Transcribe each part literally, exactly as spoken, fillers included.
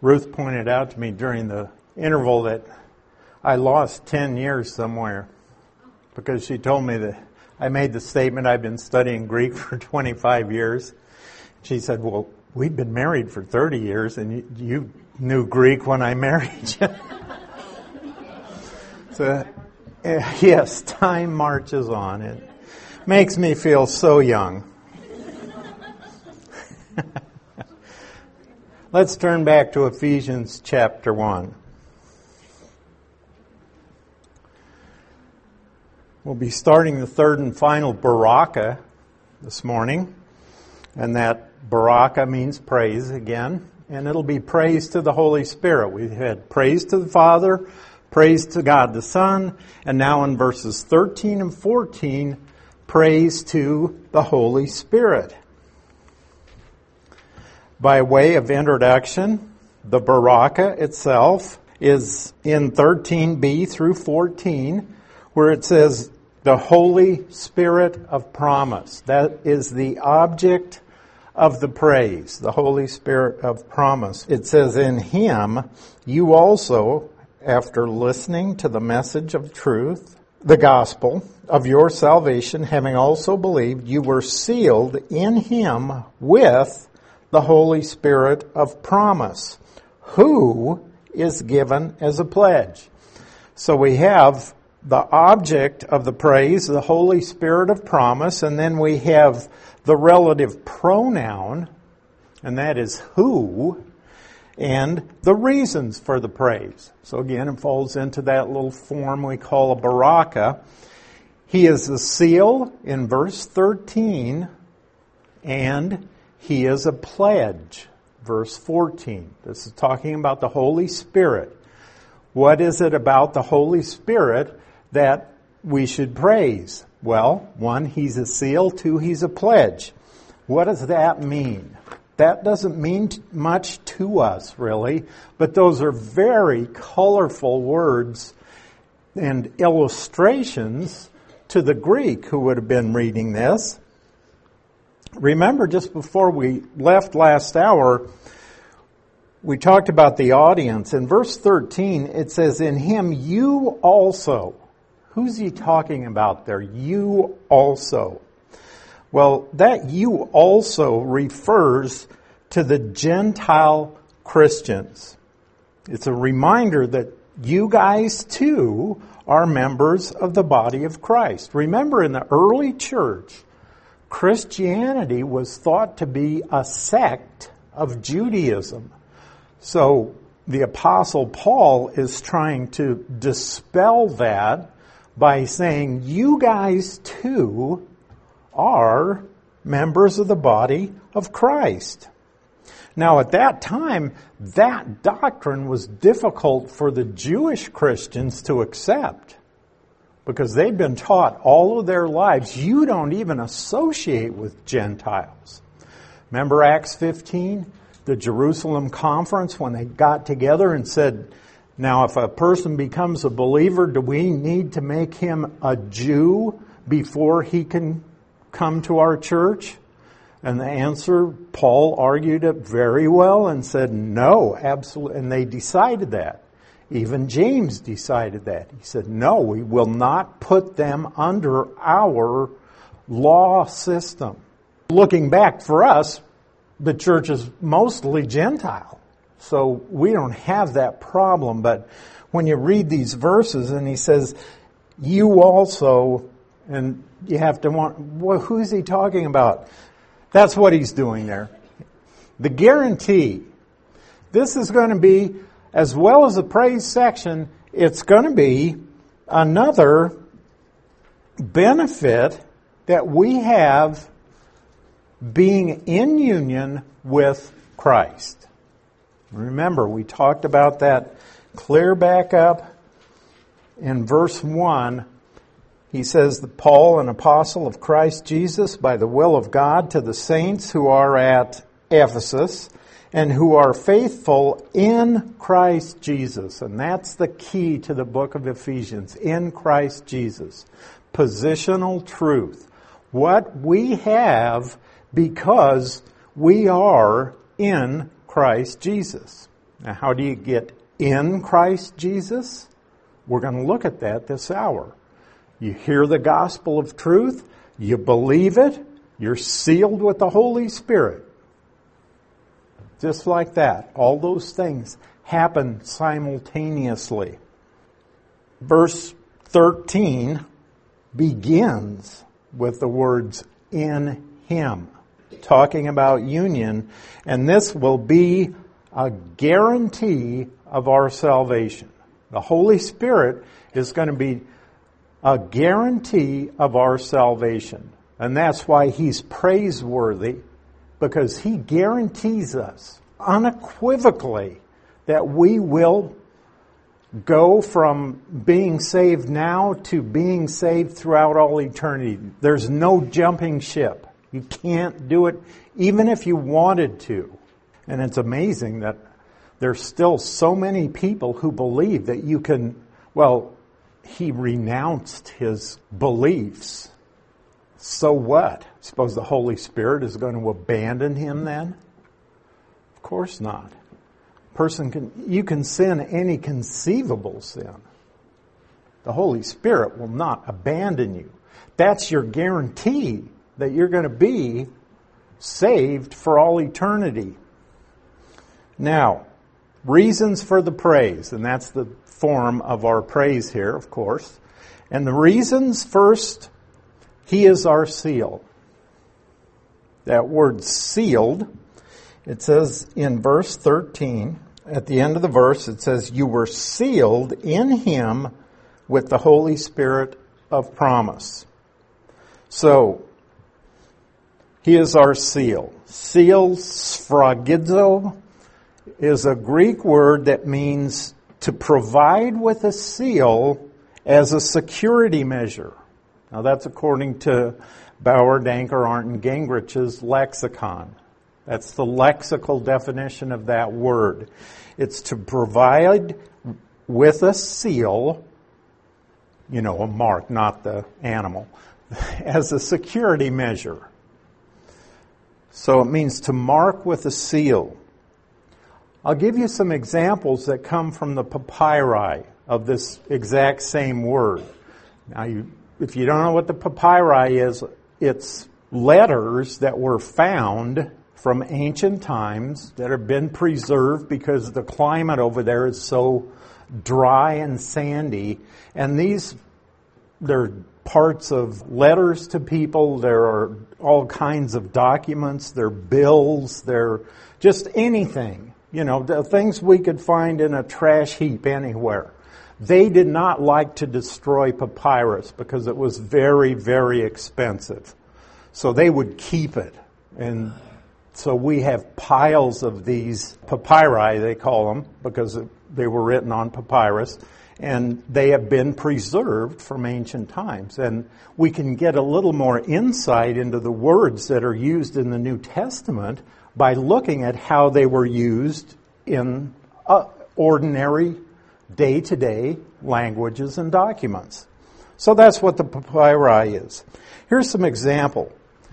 Ruth pointed out to me during the interval that I lost ten years somewhere because she told me that I made the statement, I've been studying Greek for twenty-five years. She said, well, we've been married for thirty years and you, you knew Greek when I married you. So, uh, yes, time marches on. It makes me feel so young. Let's turn back to Ephesians chapter one. We'll be starting the third and final Baraka this morning. And that Baraka means praise again. And it'll be praise to the Holy Spirit. We've had praise to the Father, praise to God the Son, and now in verses thirteen and fourteen, praise to the Holy Spirit. By way of introduction, the Baraka itself is in thirteen b through fourteen, where it says, the Holy Spirit of promise. That is the object of the praise, the Holy Spirit of promise. It says, in Him, you also, after listening to the message of truth, the gospel of your salvation, having also believed, you were sealed in Him with the Holy Spirit of promise, who is given as a pledge. So we have the object of the praise, the Holy Spirit of promise, and then we have the relative pronoun, and that is who, and the reasons for the praise. So again, it falls into that little form we call a Baraka. He is a seal in verse thirteen, and He is a pledge, verse fourteen. This is talking about the Holy Spirit. What is it about the Holy Spirit that we should praise? Well, one, He's a seal. Two, He's a pledge. What does that mean? That doesn't mean much to us, really, but those are very colorful words and illustrations to the Greek who would have been reading this. Remember, just before we left last hour, we talked about the audience. In verse thirteen, it says, in Him you also. Who's He talking about there? You also. Well, that you also refers to the Gentile Christians. It's a reminder that you guys too are members of the body of Christ. Remember, in the early church, Christianity was thought to be a sect of Judaism. So the Apostle Paul is trying to dispel that by saying, you guys too are members of the body of Christ. Now at that time, that doctrine was difficult for the Jewish Christians to accept, because they'd been taught all of their lives, you don't even associate with Gentiles. Remember Acts fifteen, the Jerusalem conference, when they got together and said, now if a person becomes a believer, do we need to make him a Jew before he can come to our church? And the answer, Paul argued it very well and said, no, absolutely. And they decided that. Even James decided that. He said, no, we will not put them under our law system. Looking back for us, the church is mostly Gentile. So we don't have that problem. But when you read these verses and he says, you also, and you have to want, well, who is he talking about? That's what he's doing there. The guarantee. This is going to be, as well as the praise section, it's going to be another benefit that we have being in union with Christ. Remember, we talked about that clear back up in verse one. He says that Paul, an apostle of Christ Jesus, by the will of God, to the saints who are at Ephesus and who are faithful in Christ Jesus. And that's the key to the book of Ephesians, in Christ Jesus. Positional truth. What we have because we are in Christ Jesus. Now, how do you get in Christ Jesus? We're going to look at that this hour. You hear the gospel of truth, you believe it, you're sealed with the Holy Spirit. Just like that. All those things happen simultaneously. Verse thirteen begins with the words, in Him, talking about union, and this will be a guarantee of our salvation. The Holy Spirit is going to be a guarantee of our salvation. And that's why He's praiseworthy, because He guarantees us unequivocally that we will go from being saved now to being saved throughout all eternity. There's no jumping ship. You can't do it even if you wanted to. And it's amazing that there's still so many people who believe that you can, well, he renounced his beliefs. So what? Suppose the Holy Spirit is going to abandon him then? Of course not. Person can, you can sin any conceivable sin. The Holy Spirit will not abandon you. That's your guarantee that you're going to be saved for all eternity. Now, reasons for the praise, and that's the form of our praise here, of course. And the reasons, first, He is our seal. That word sealed, it says in verse thirteen, at the end of the verse, it says, you were sealed in Him with the Holy Spirit of promise. So, He is our seal. Seal, sphragizo, is a Greek word that means to provide with a seal as a security measure. Now that's according to Bauer, Danker, Arndt, and Gingrich's lexicon. That's the lexical definition of that word. It's to provide with a seal, you know, a mark, not the animal, as a security measure. So it means to mark with a seal. I'll give you some examples that come from the papyri of this exact same word. Now, you, if you don't know what the papyri is, it's letters that were found from ancient times that have been preserved because the climate over there is so dry and sandy. And these, they're parts of letters to people. There are all kinds of documents. They're bills. They're just anything. You know, the things we could find in a trash heap anywhere. They did not like to destroy papyrus because it was very, very expensive. So they would keep it. And so we have piles of these papyri, they call them, because they were written on papyrus. And they have been preserved from ancient times. And we can get a little more insight into the words that are used in the New Testament by looking at how they were used in uh, ordinary day-to-day languages and documents. So that's what the papyri is. Here's some example.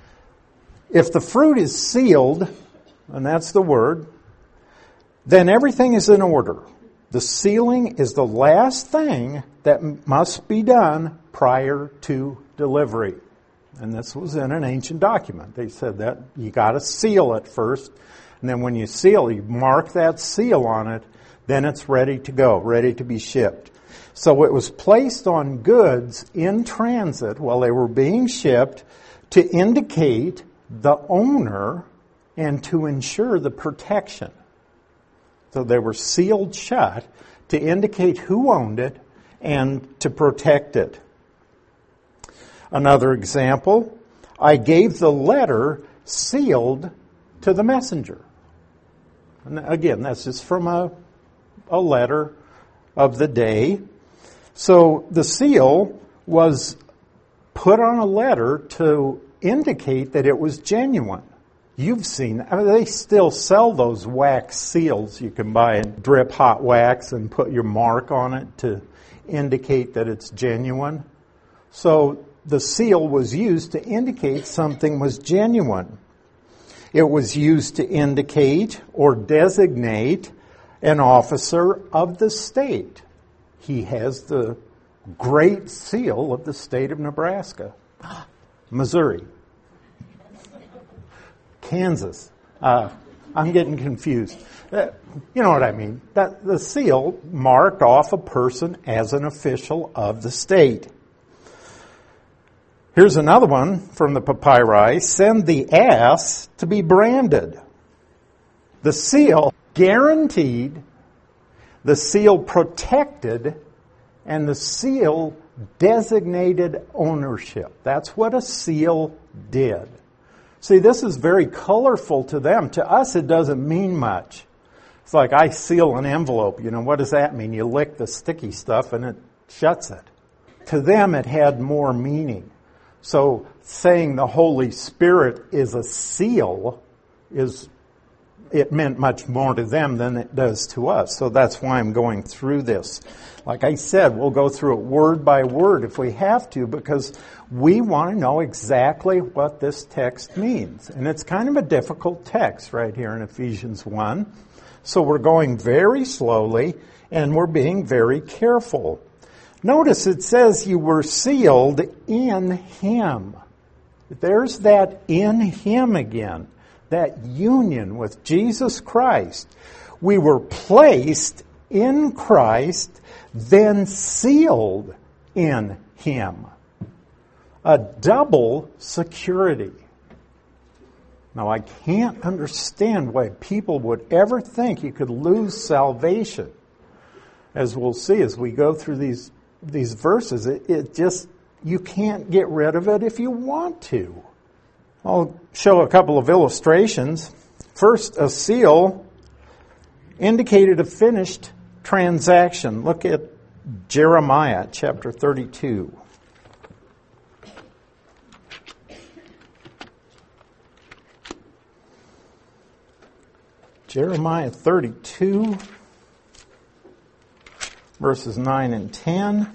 If the fruit is sealed, and that's the word, then everything is in order. The sealing is the last thing that must be done prior to delivery. And this was in an ancient document. They said that you got to seal it first. And then when you seal, you mark that seal on it. Then it's ready to go, ready to be shipped. So it was placed on goods in transit while they were being shipped to indicate the owner and to ensure the protection. So they were sealed shut to indicate who owned it and to protect it. Another example, I gave the letter sealed to the messenger. And again, that's just from a, a letter of the day. So the seal was put on a letter to indicate that it was genuine. You've seen, I mean, they still sell those wax seals. You can buy and drip hot wax and put your mark on it to indicate that it's genuine. So the seal was used to indicate something was genuine. It was used to indicate or designate an officer of the state. He has the great seal of the state of Nebraska. Missouri. Kansas. Uh, I'm getting confused. Uh, you know what I mean. That the seal marked off a person as an official of the state. Here's another one from the papyri. Send the ass to be branded. The seal guaranteed, the seal protected, and the seal designated ownership. That's what a seal did. See, this is very colorful to them. To us, it doesn't mean much. It's like I seal an envelope. You know, what does that mean? You lick the sticky stuff and it shuts it. To them, it had more meaning. So saying the Holy Spirit is a seal is, it meant much more to them than it does to us. So that's why I'm going through this. Like I said, we'll go through it word by word if we have to, because we want to know exactly what this text means. And it's kind of a difficult text right here in Ephesians one. So we're going very slowly and we're being very careful. Notice it says you were sealed in Him. There's that in Him again. That union with Jesus Christ. We were placed in Christ, then sealed in Him. A double security. Now, I can't understand why people would ever think you could lose salvation. As we'll see as we go through these these verses, it, it just, you can't get rid of it if you want to. I'll show a couple of illustrations. First, a seal indicated a finished transaction. Look at Jeremiah chapter thirty-two. Jeremiah thirty-two, verses nine and ten.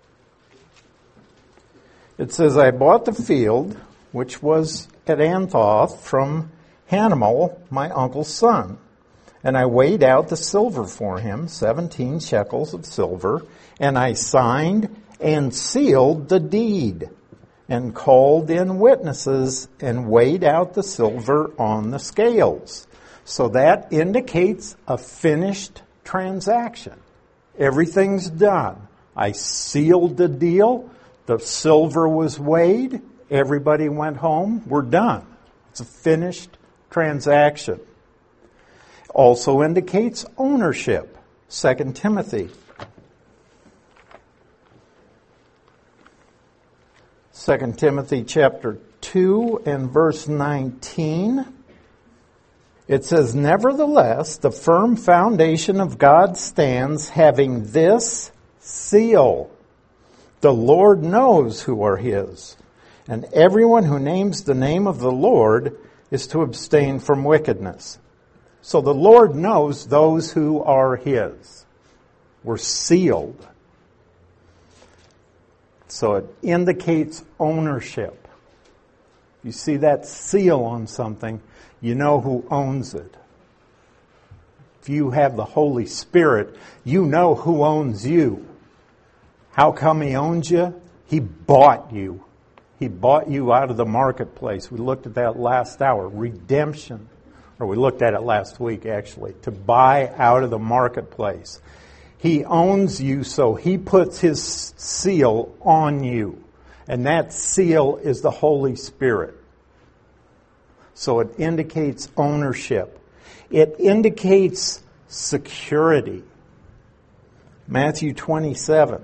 It says, I bought the field which was at Anthoth from Hanamel, my uncle's son. And I weighed out the silver for him, seventeen shekels of silver, and I signed and sealed the deed, and called in witnesses, and weighed out the silver on the scales. So that indicates a finished transaction. Everything's done. I sealed the deal. The silver was weighed. Everybody went home. We're done. It's a finished transaction. Also indicates ownership. Second Timothy. Second Timothy chapter two and verse nineteen. It says, nevertheless, the firm foundation of God stands, having this seal. The Lord knows who are His, and everyone who names the name of the Lord is to abstain from wickedness. So the Lord knows those who are His. We're sealed. So it indicates ownership. You see that seal on something, you know who owns it. If you have the Holy Spirit, you know who owns you. How come He owns you? He bought you. He bought you out of the marketplace. We looked at that last hour. Redemption. Or we looked at it last week, actually. To buy out of the marketplace. He owns you, so He puts His seal on you. And that seal is the Holy Spirit. So it indicates ownership. It indicates security. Matthew twenty-seven.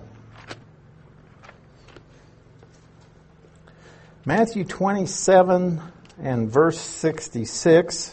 Matthew twenty-seven and verse sixty-six.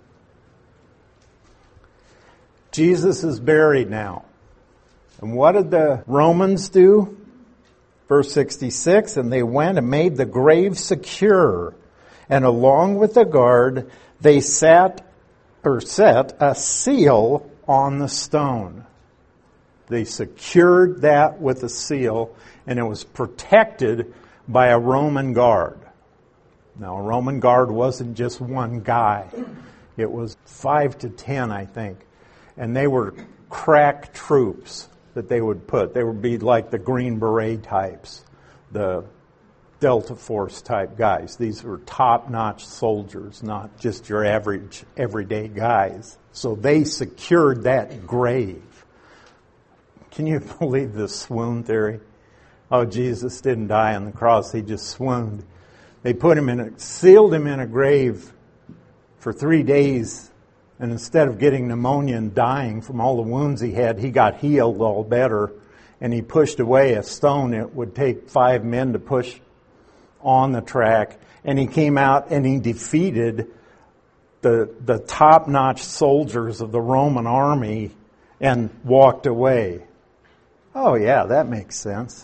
Jesus is buried now. And what did the Romans do? Verse sixty-six, and they went and made the grave secure. And along with the guard, they sat or set a seal on the stone. They secured that with a seal, and it was protected by a Roman guard. Now, a Roman guard wasn't just one guy. It was five to ten, I think. And they were crack troops that they would put. They would be like the Green Beret types, the Delta Force type guys. These were top-notch soldiers, not just your average, everyday guys. So they secured that grave. Can you believe the swoon theory? Oh, Jesus didn't die on the cross. He just swooned. They put him in a, sealed him in a grave for three days. And instead of getting pneumonia and dying from all the wounds he had, he got healed all better. And he pushed away a stone it would take five men to push on the track. And he came out and he defeated the, the top-notch soldiers of the Roman army and walked away. Oh, yeah, that makes sense.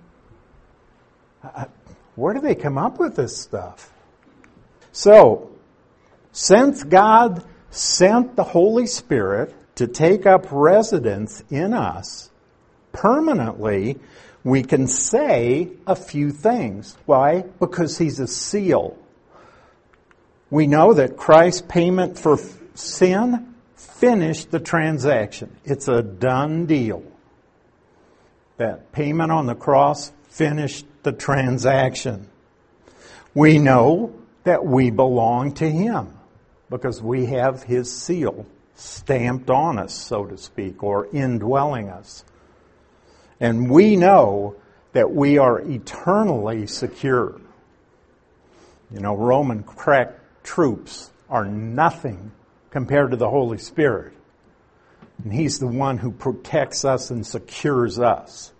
Where do they come up with this stuff? So, since God sent the Holy Spirit to take up residence in us permanently, we can say a few things. Why? Because He's a seal. We know that Christ's payment for sin finished the transaction. It's a done deal. That payment on the cross finished the transaction. We know that we belong to Him because we have His seal stamped on us, so to speak, or indwelling us. And we know that we are eternally secure. You know, Roman crack troops are nothing compared to the Holy Spirit. And He's the one who protects us and secures us.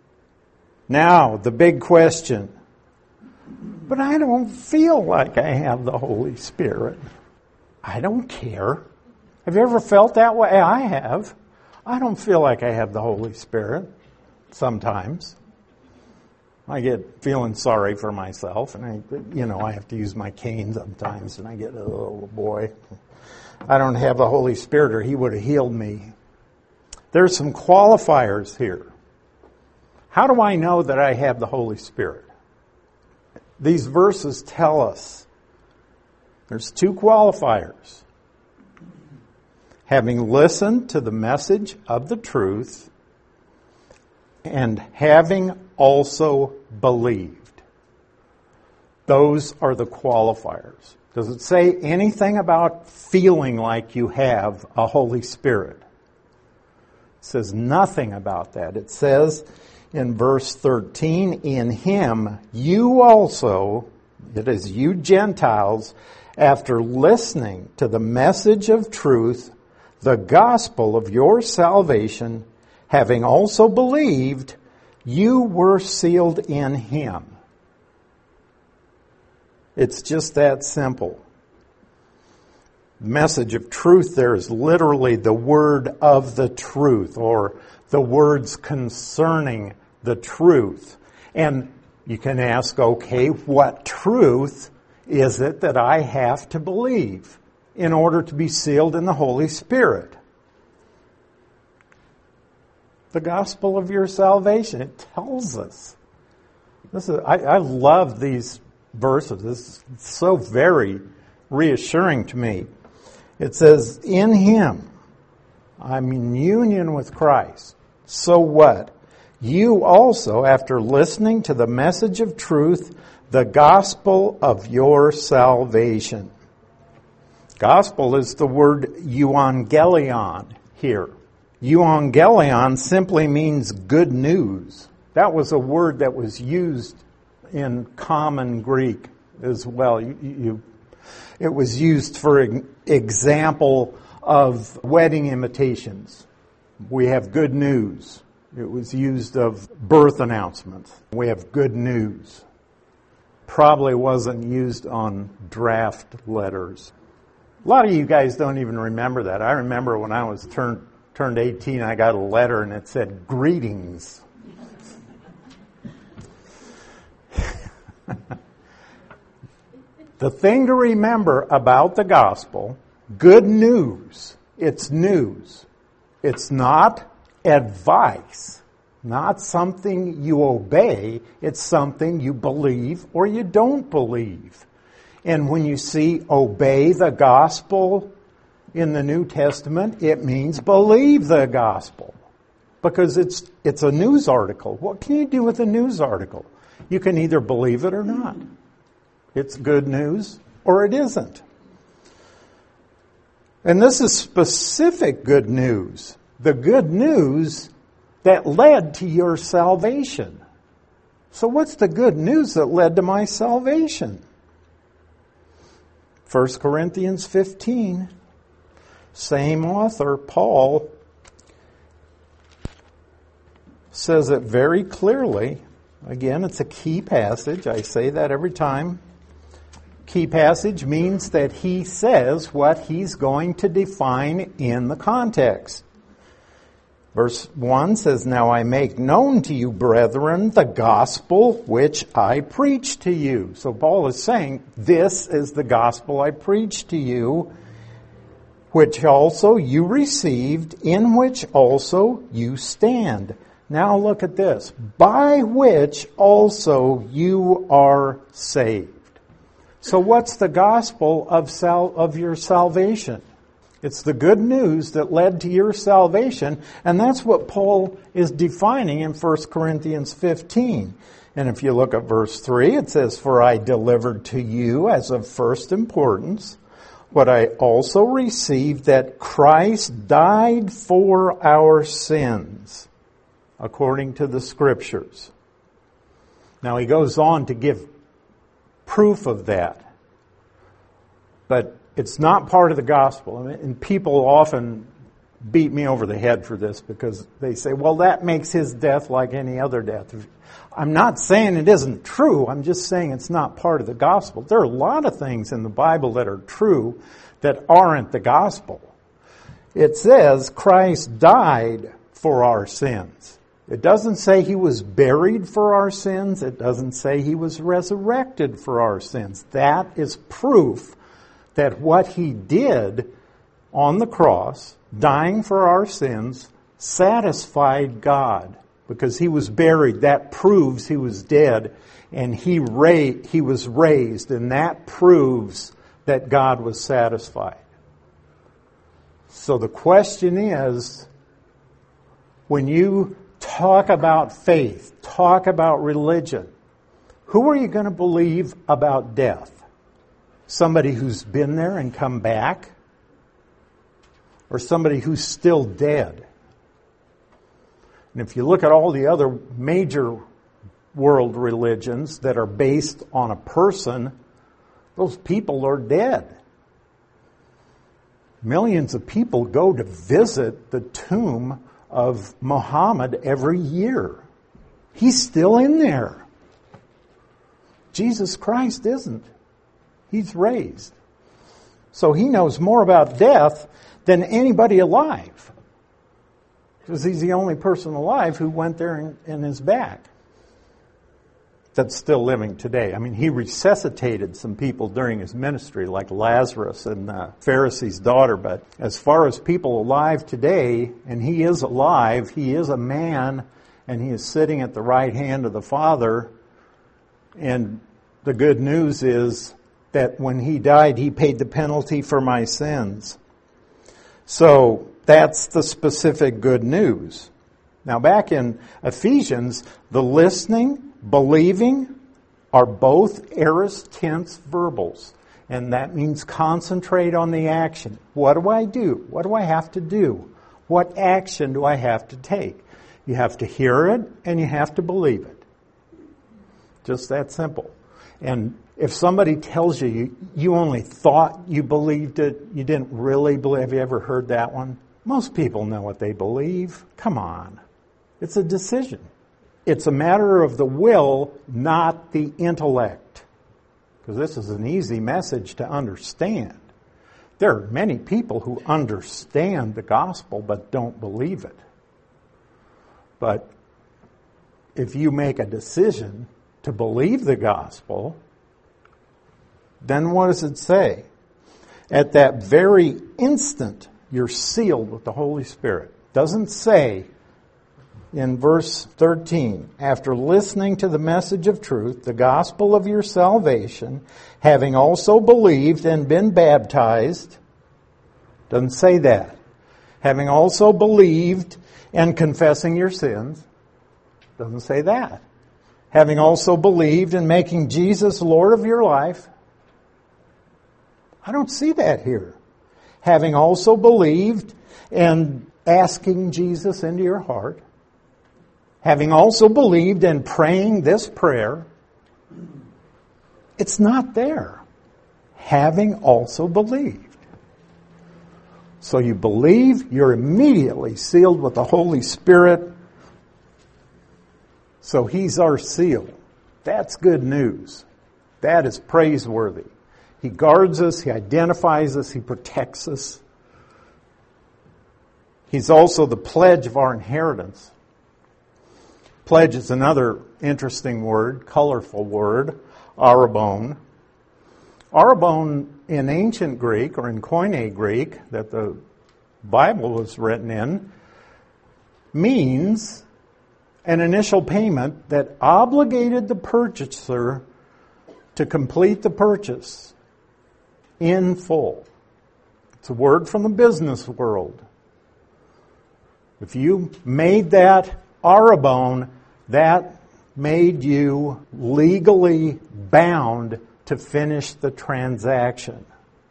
Now, the big question. But I don't feel like I have the Holy Spirit. I don't care. Have you ever felt that way? I have. I don't feel like I have the Holy Spirit sometimes. I get feeling sorry for myself, and I, you know, I have to use my cane sometimes, and I get, oh boy, I don't have the Holy Spirit, or He would have healed me. There's some qualifiers here. How do I know that I have the Holy Spirit? These verses tell us there's two qualifiers. Having listened to the message of the truth and having also believed. Those are the qualifiers. Does it say anything about feeling like you have a Holy Spirit? It says nothing about that. It says in verse thirteen, in Him you also, it is you Gentiles, after listening to the message of truth, the gospel of your salvation, having also believed, you were sealed in Him. It's just that simple. The message of truth there is literally the word of the truth, or the words concerning the truth. And you can ask, okay, what truth is it that I have to believe in order to be sealed in the Holy Spirit? The gospel of your salvation. It tells us. This is, I, I love these verses. This is so very reassuring to me. It says, in Him, I'm in union with Christ. So what? You also, after listening to the message of truth, the gospel of your salvation. Gospel is the word euangelion here. Euangelion simply means good news. That was a word that was used in common Greek as well. You, you, it was used for example of wedding invitations. We have good news. It was used of birth announcements. We have good news. Probably wasn't used on draft letters. A lot of you guys don't even remember that. I remember when I was turned turned eighteen, I got a letter and it said, greetings. The thing to remember about the gospel, good news, it's news. It's not advice, not something you obey. It's something you believe or you don't believe. And when you see obey the gospel in the New Testament, it means believe the gospel. Because it's it's a news article. What can you do with a news article? You can either believe it or not. It's good news or it isn't. And this is specific good news. The good news that led to your salvation. So what's the good news that led to my salvation? First Corinthians fifteen, same author, Paul, says it very clearly. Again, it's a key passage. I say that every time. Key passage means that he says what he's going to define in the context. Verse one says, "Now I make known to you, brethren, the gospel which I preach to you." So Paul is saying, this is the gospel I preach to you, which also you received, in which also you stand. Now look at this. By which also you are saved. So what's the gospel of sal- of your salvation? It's the good news that led to your salvation, and that's what Paul is defining in First Corinthians fifteen. And if you look at verse three, it says, "For I delivered to you as of first importance what I also received, that Christ died for our sins, according to the Scriptures." Now he goes on to give proof of that. But it's not part of the gospel. I mean, and people often beat me over the head for this because they say, well, that makes his death like any other death. I'm not saying it isn't true. I'm just saying it's not part of the gospel. There are a lot of things in the Bible that are true that aren't the gospel. It says Christ died for our sins. It doesn't say he was buried for our sins. It doesn't say he was resurrected for our sins. That is proof that what he did on the cross, dying for our sins, satisfied God. Because he was buried, that proves he was dead, and he ra- he was raised, and that proves that God was satisfied. So the question is, when you talk about faith, talk about religion, who are you going to believe about death? Somebody who's been there and come back? Or somebody who's still dead? And if you look at all the other major world religions that are based on a person, those people are dead. Millions of people go to visit the tomb of Muhammad every year. He's still in there. Jesus Christ isn't. He's raised. So he knows more about death than anybody alive. Because he's the only person alive who went there and, and is back. That's still living today. I mean, he resuscitated some people during his ministry, like Lazarus and the Pharisee's daughter. But as far as people alive today, and he is alive, he is a man, and he is sitting at the right hand of the Father. And the good news is that when he died, he paid the penalty for my sins. So that's the specific good news. Now back in Ephesians, the listening, believing are both aorist tense verbals. And that means concentrate on the action. What do I do? What do I have to do? What action do I have to take? You have to hear it and you have to believe it. Just that simple. And if somebody tells you, you you only thought you believed it, you didn't really believe, have you ever heard that one? Most people know what they believe. Come on. It's a decision. It's a matter of the will, not the intellect. Because this is an easy message to understand. There are many people who understand the gospel but don't believe it. But if you make a decision to believe the gospel, then what does it say? At that very instant, you're sealed with the Holy Spirit. It doesn't say in verse thirteen, after listening to the message of truth, the gospel of your salvation, having also believed and been baptized. Doesn't say that. Having also believed and confessing your sins. Doesn't say that. Having also believed and making Jesus Lord of your life. I don't see that here. Having also believed and asking Jesus into your heart. Having also believed and praying this prayer. It's not there. Having also believed. So you believe, you're immediately sealed with the Holy Spirit. So He's our seal. That's good news. That is praiseworthy. He guards us, He identifies us, He protects us. He's also the pledge of our inheritance. Pledge is another interesting word, colorful word, arrabon. Arrabon in ancient Greek, or in Koine Greek, that the Bible was written in, means an initial payment that obligated the purchaser to complete the purchase in full. It's a word from the business world. If you made that arrabon, that made you legally bound to finish the transaction.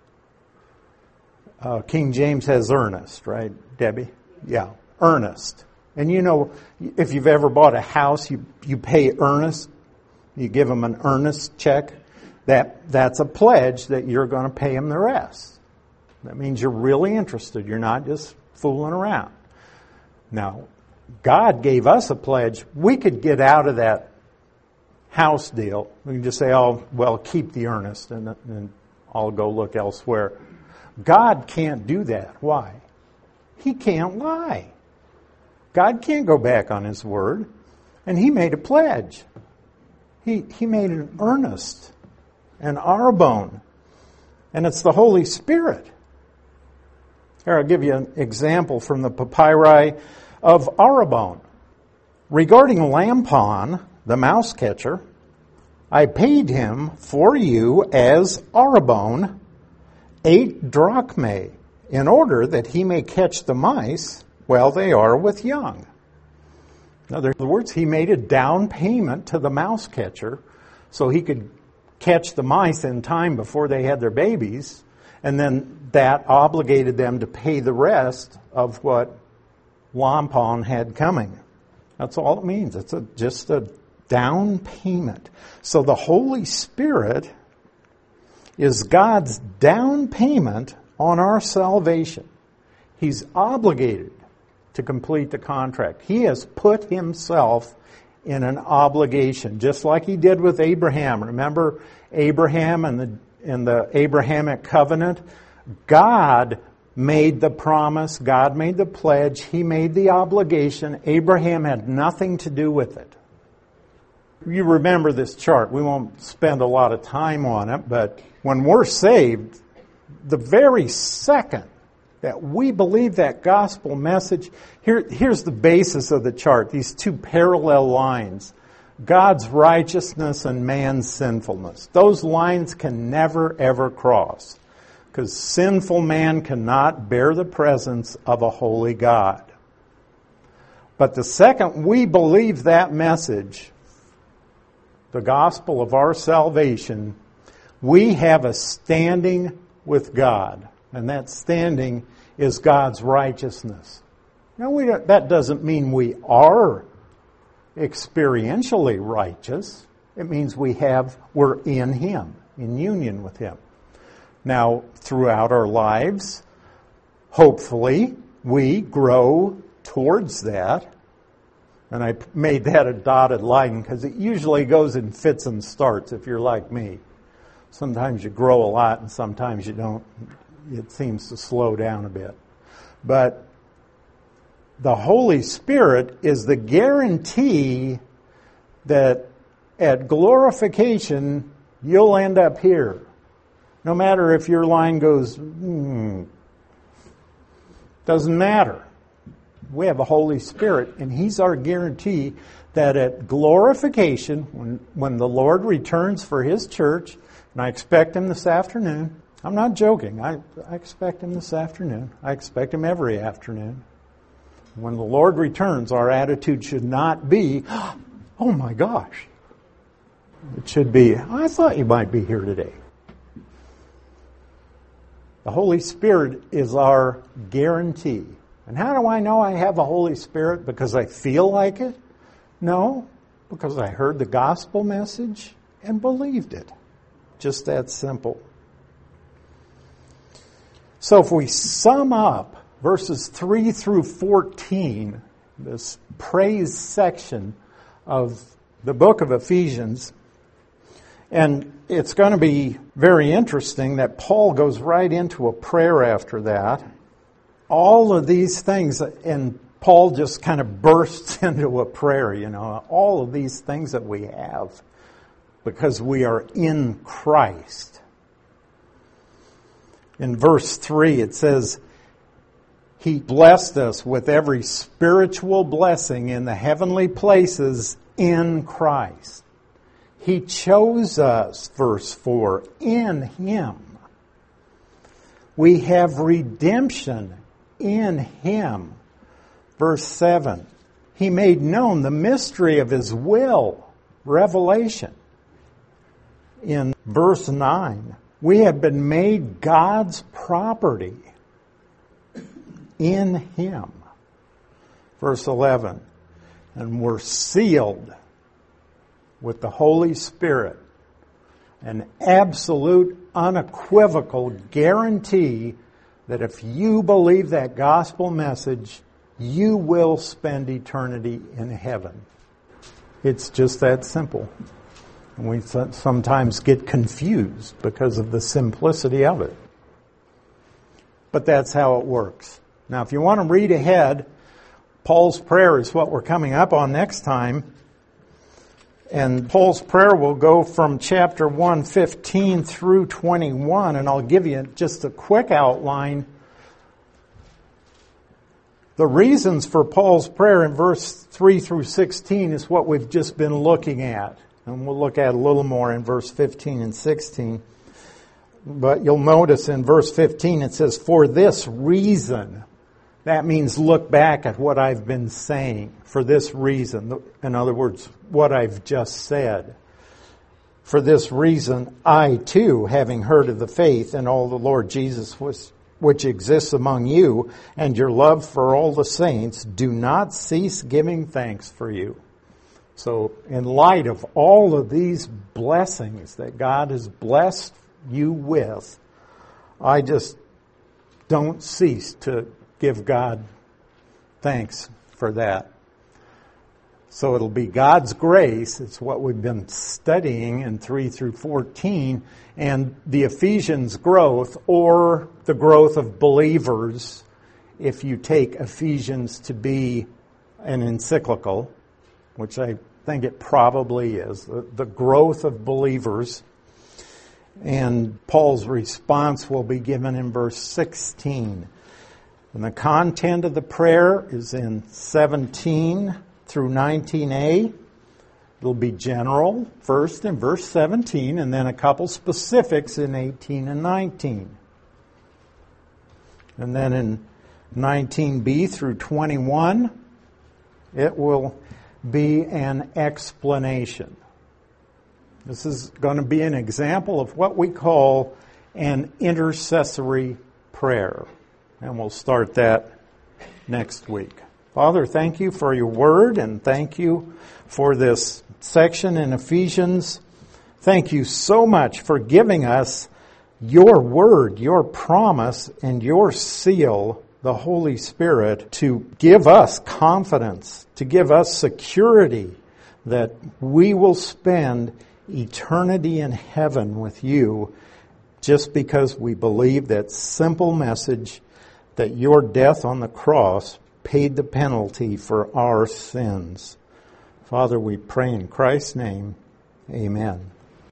Uh, King James has earnest, right, Debbie? Yeah, earnest. And you know, if you've ever bought a house, you, you pay earnest. You give them an earnest check. That that's a pledge that you're going to pay them the rest. That means you're really interested. You're not just fooling around. Now, God gave us a pledge. We could get out of that house deal. We can just say, oh, well, keep the earnest and, and I'll go look elsewhere. God can't do that. Why? He can't lie. God can't go back on His word. And He made a pledge. He, he made an earnest, an arrabon. And it's the Holy Spirit. Here, I'll give you an example from the papyri of arrabon. Regarding Lampon, the mouse catcher, I paid him for you as arrabon eight drachmae, in order that he may catch the mice while they are with young. In other words, he made a down payment to the mouse catcher so he could catch the mice in time before they had their babies, and then that obligated them to pay the rest of what Lampon had coming. That's all it means. It's a, just a down payment. So the Holy Spirit is God's down payment on our salvation. He's obligated to complete the contract. He has put Himself in an obligation, just like He did with Abraham. Remember Abraham and the, in the Abrahamic covenant? God made the promise. God made the pledge. He made the obligation. Abraham had nothing to do with it. You remember this chart. We won't spend a lot of time on it, but when we're saved, the very second that we believe that gospel message, here, here's the basis of the chart, these two parallel lines. God's righteousness and man's sinfulness. Those lines can never, ever cross, because sinful man cannot bear the presence of a holy God. But the second we believe that message, the gospel of our salvation, we have a standing with God. And that standing is God's righteousness. Now, we don't, that doesn't mean we are experientially righteous. It means we have, we're in Him, in union with Him. Now, throughout our lives, hopefully, we grow towards that. And I made that a dotted line because it usually goes in fits and starts if you're like me. Sometimes you grow a lot and sometimes you don't. It seems to slow down a bit. But the Holy Spirit is the guarantee that at glorification you'll end up here. No matter if your line goes, hmm, doesn't matter. We have a Holy Spirit, and He's our guarantee that at glorification, when, when the Lord returns for His church, and I expect Him this afternoon, I'm not joking. I, I expect Him this afternoon. I expect Him every afternoon. When the Lord returns, our attitude should not be, oh my gosh. It should be, I thought you might be here today. The Holy Spirit is our guarantee. And how do I know I have the Holy Spirit? Because I feel like it? No, because I heard the gospel message and believed it. Just that simple. So if we sum up verses three through fourteen, this praise section of the book of Ephesians, and it's going to be very interesting that Paul goes right into a prayer after that. All of these things, and Paul just kind of bursts into a prayer, you know, all of these things that we have because we are in Christ. In verse three, it says, He blessed us with every spiritual blessing in the heavenly places in Christ. He chose us, verse four, in Him. We have redemption in Him. Verse seven, He made known the mystery of His will, revelation. In verse nine, we have been made God's property in Him. Verse eleven, and we're sealed with the Holy Spirit, an absolute, unequivocal guarantee that if you believe that gospel message, you will spend eternity in heaven. It's just that simple. And we sometimes get confused because of the simplicity of it. But that's how it works. Now, if you want to read ahead, Paul's prayer is what we're coming up on next time. And Paul's prayer will go from chapter one fifteen through twenty-one, and I'll give you just a quick outline. The reasons for Paul's prayer in verse three through sixteen is what we've just been looking at. And we'll look at a little more in verse fifteen and sixteen. But you'll notice in verse fifteen it says, for this reason. That means look back at what I've been saying. For this reason. In other words, what I've just said. For this reason, I too, having heard of the faith and all the Lord Jesus was, which exists among you, and your love for all the saints, do not cease giving thanks for you. So in light of all of these blessings that God has blessed you with, I just don't cease to give God thanks for that. So it'll be God's grace. It's what we've been studying in three through fourteen, and the Ephesians growth, or the growth of believers, if you take Ephesians to be an encyclical, which I think it probably is, the, the growth of believers. And Paul's response will be given in verse sixteen. And the content of the prayer is in seventeen through nineteen a. It'll be general first in verse seventeen, and then a couple specifics in eighteen and nineteen. And then in nineteen b through twenty-one, it will be an explanation. This is going to be an example of what we call an intercessory prayer. And we'll start that next week. Father, thank you for your word, and thank you for this section in Ephesians. Thank you so much for giving us your word, your promise, and your seal, the Holy Spirit, to give us confidence, to give us security that we will spend eternity in heaven with you, just because we believe that simple message that your death on the cross paid the penalty for our sins. Father, we pray in Christ's name. Amen.